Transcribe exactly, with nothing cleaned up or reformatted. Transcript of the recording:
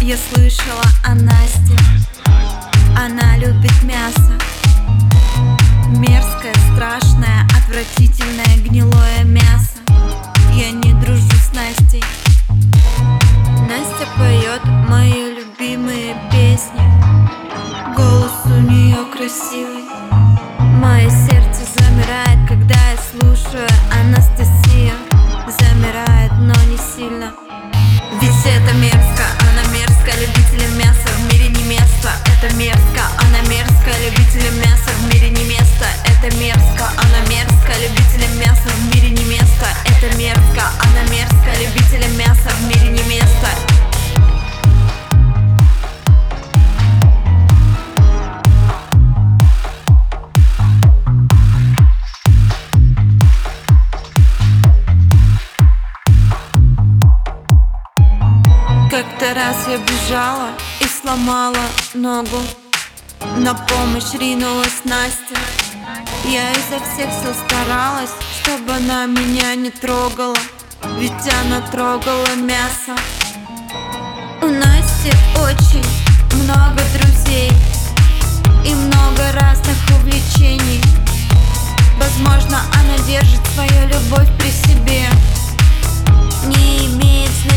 Я слышала о Насте, она любит мясо. Мерзкое, страшное, отвратительное, гнилое мясо. Я не дружу с Настей. Настя поет мои любимые песни. Голос у нее красивый. Мое сердце замирает, когда я слушаю Анастасию. Замирает, но не сильно. Ведь это мерзко, она мерзкая, любителям мяса в мире не место. Это мерзко, она мерзкая, любителям мяса в мире не место. Это мерзко, она мерзкая, любителям мяса в мире не место. Это мерзко, она мерзкая, любителям мяса в мире не место. Как-то раз я бежала и сломала ногу. На помощь ринулась Настя. Я изо всех сил старалась, чтобы она меня не трогала, ведь она трогала мясо. У Насти очень много друзей и много разных увлечений. Возможно, она держит свою любовь при себе. Не имеет значения,